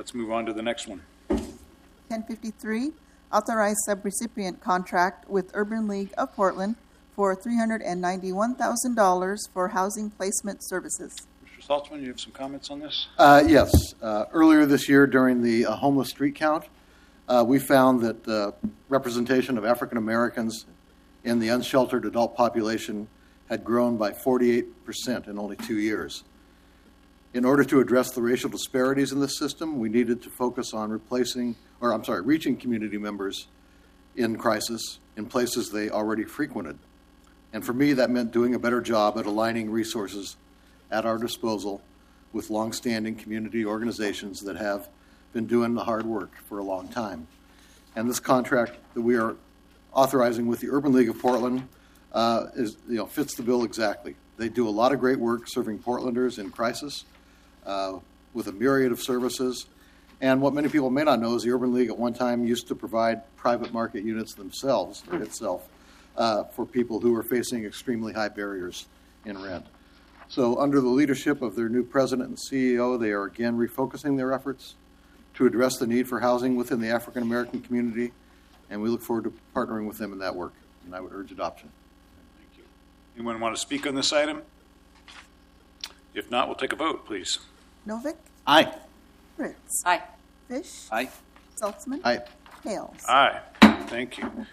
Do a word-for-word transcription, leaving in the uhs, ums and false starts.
Let's move on to the next one. ten fifty-three, authorized subrecipient contract with Urban League of Portland for three hundred ninety-one thousand dollars for housing placement services. Mister Saltzman, you have some comments on this? Uh, yes. Uh, earlier this year during the uh, homeless street count, uh, we found that the representation of African Americans in the unsheltered adult population had grown by forty-eight percent in only two years. In order to address the racial disparities in this system, we needed to focus on replacing, or I'm sorry, reaching community members in crisis in places they already frequented. And for me, that meant doing a better job at aligning resources at our disposal with longstanding community organizations that have been doing the hard work for a long time. And this contract that we are authorizing with the Urban League of Portland uh, is, you know, fits the bill exactly. They do a lot of great work serving Portlanders in crisis uh, with a myriad of services. And what many people may not know is the Urban League at one time used to provide private market units themselves, or itself, uh, for people who were facing extremely high barriers in rent. So under the leadership of their new president and C E O, they are again refocusing their efforts to address the need for housing within the African American community, and we look forward to partnering with them in that work, and I would urge adoption. Thank you. Anyone want to speak on this item? If not, we'll take a vote, please. Novick, Aye. Fritz, Aye. Fish, Aye. Saltzman, Aye. Hales. Aye. Thank you.